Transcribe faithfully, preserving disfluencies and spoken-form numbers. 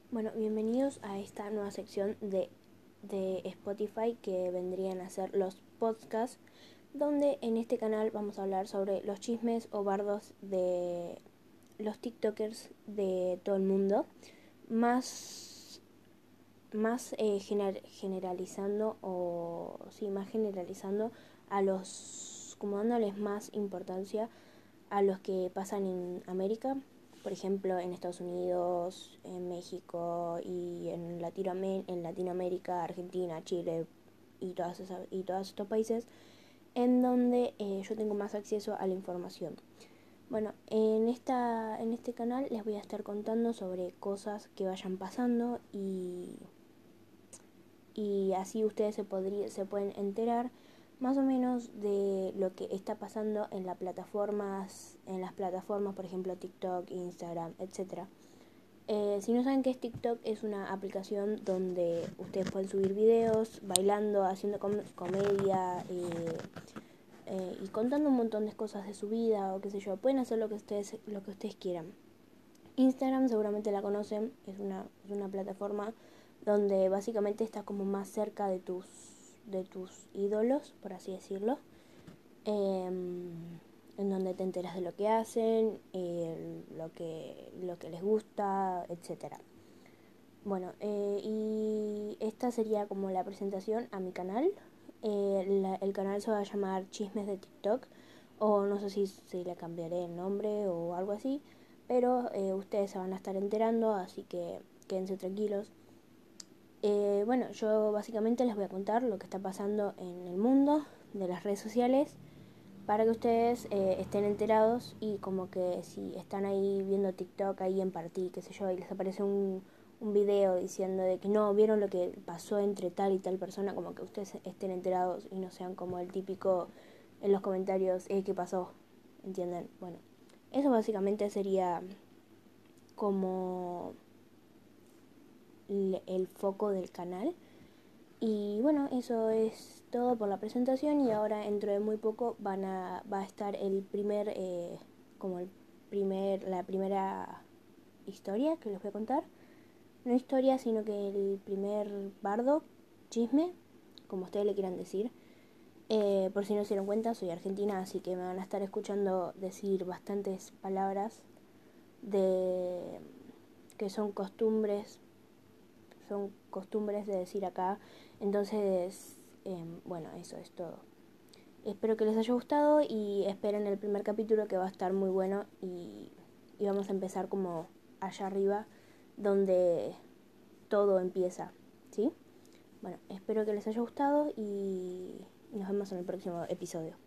Bueno, bienvenidos a esta nueva sección de, de Spotify que vendrían a ser los podcasts, donde en este canal vamos a hablar sobre los chismes o bardos de los TikTokers de todo el mundo, más, más eh, gener- generalizando o sí, más generalizando a los, como dándoles más importancia a los que pasan en América, por ejemplo en Estados Unidos, en México y en, Latinoam- en Latinoamérica, Argentina, Chile y, todas esas, y todos estos países en donde eh, yo tengo más acceso a la información. Bueno, en, esta, en este canal les voy a estar contando sobre cosas que vayan pasando y, y así ustedes se, podría, se pueden enterar más o menos de lo que está pasando en las plataformas, en las plataformas, por ejemplo TikTok, Instagram, etcétera. Eh, si no saben qué es TikTok, es una aplicación donde ustedes pueden subir videos bailando, haciendo com- comedia eh, eh, y contando un montón de cosas de su vida o qué sé yo. Pueden hacer lo que ustedes, lo que ustedes quieran. Instagram seguramente la conocen, es una, es una plataforma donde básicamente estás como más cerca de tus, de tus ídolos, por así decirlo, eh, en donde te enteras de lo que hacen, eh, lo, que, lo que les gusta, etcétera. Bueno, eh, y esta sería como la presentación a mi canal. Eh, la, el canal se va a llamar Chismes de TikTok, o no sé si, si le cambiaré el nombre o algo así, pero eh, ustedes se van a estar enterando, así que quédense tranquilos. Eh, bueno, yo básicamente les voy a contar lo que está pasando en el mundo de las redes sociales para que ustedes eh, estén enterados y como que si están ahí viendo TikTok ahí en partí, qué sé yo, y les aparece un, un video diciendo de que no, vieron lo que pasó entre tal y tal persona, como que ustedes estén enterados y no sean como el típico en los comentarios, eh, ¿qué pasó? ¿Entienden? Bueno, eso básicamente sería como el, el foco del canal. Y bueno, eso es todo por la presentación y ahora dentro de muy poco van a, va a estar el primer, eh, como el primer, la primera historia que les voy a contar. No historia, sino que el primer bardo, chisme, como ustedes le quieran decir. Eh, por si no se dieron cuenta, soy argentina, así que me van a estar escuchando decir bastantes palabras de que son costumbres son costumbres de decir acá. Entonces, eh, bueno, eso es todo. Espero que les haya gustado y esperen el primer capítulo que va a estar muy bueno y, y vamos a empezar como allá arriba donde todo empieza, ¿sí? Bueno, espero que les haya gustado y nos vemos en el próximo episodio.